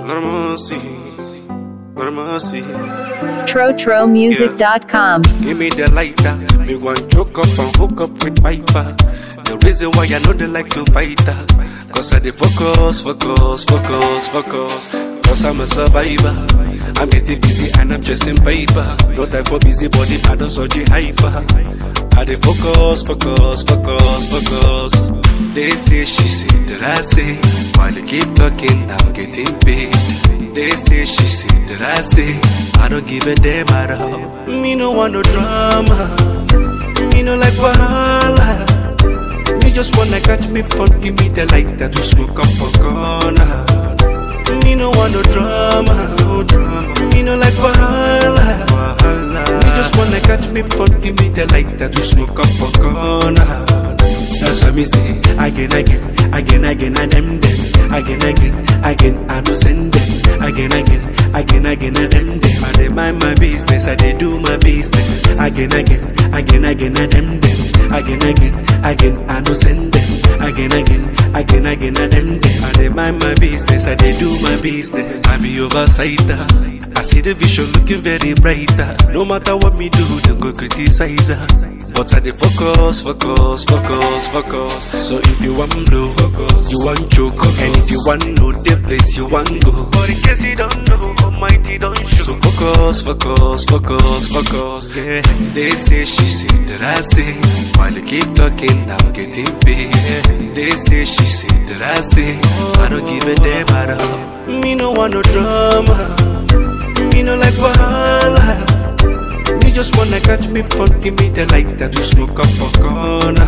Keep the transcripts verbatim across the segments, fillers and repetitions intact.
Lord of mercy, Lord of mercy. tro tro music dot com. Give me the lighter, me want choke up and hook up with Piper. The reason why I know they like to fight her, cause I dey focus, focus, focus, focus. Cause I'm a survivor. I'm getting busy and I'm chasing paper. No time for busy body, I don't so hyper. I dey focus, focus, focus, focus. They say, she say, that I say. While you keep talking, I'm getting paid. They say, she say, that I say. I don't give a damn at all. Me no want no drama. Me no like wahala. Me just wanna catch me fun. Give me the lighter to smoke up for corner. Me no want no drama, no drama. Me no like wahala, wahala. Me just wanna catch me fun. Give me the lighter to smoke up for corner. That's what me say. Again, again, again, again, and them, them. Again, again, again, I don't send them. Again, again, again, again, and them, them. I dey mind my business, I dey do my business. Again, again, again, again, and them, them. Again, again, again, I don't send them. Again, again, again, again, and them, them. I dey mind my business, I dey do my business. I be oversighter. I see the vision looking very brighter. No matter what me do, them go criticize her. But I dey focus, focus, focus, focus. So if you want blow, focus. You want choke, focus. And if you want know the place you want go. But in case you don't know, Almighty don't show. So focus, focus, focus, focus. Yeah. They say, she say, that I say. While you keep talking, I'm getting paid. Yeah. They say, she say, that I say. I don't give a damn at all. Me no want no drama. Me no like wahala. Me just wanna catch me fun. Give me the lighter to smoke up for corner.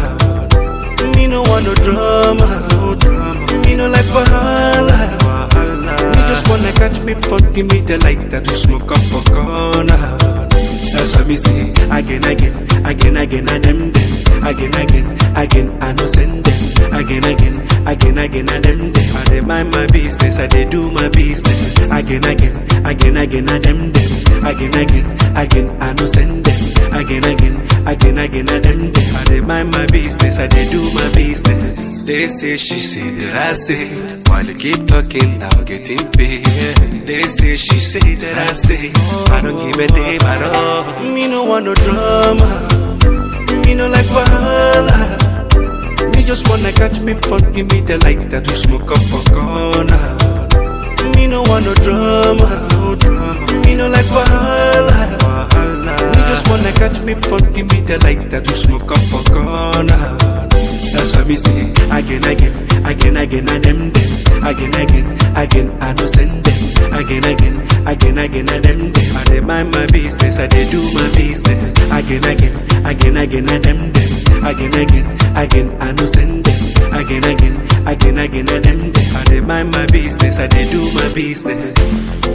Me no want no drama, no drama. Me no like wahala, wahala. Me just wanna catch me fun. Give me the lighter to smoke up for corner. That's what me say. Again, again, again, again, and them, them. Again, again, again, I no send them. Again, again, again, again, and them, them. I dey mind my business, I dey do my business. Again, again, again, again, and them, them. Again, again, again, I no send them. Again, again, again, again, and them, them. I dey mind my business, I dey do my business. They say, she say, that I say. While you keep talking, I'm getting paid. They say, she say, that I say. I don't give a damn at all. Me no want no drama. Me no like wahala. Me just wanna catch me fun. Give me the lighter to smoke up for corner. Me no want no drama, no drama. Me no like wahala, wahala. Me just wanna catch me fun. Give me the lighter to smoke up for corner. That's what me say. Again, again, again, again, and them, them. Again, again, again, I don't send them. Again, again, again, again, and them, them. I dey mind my business, I dey do my business. Again, again, again, again, and them, them. Again, again, again, I don't send them. Again, again, again, again, and them, them. I dey mind my business, I dey do my business.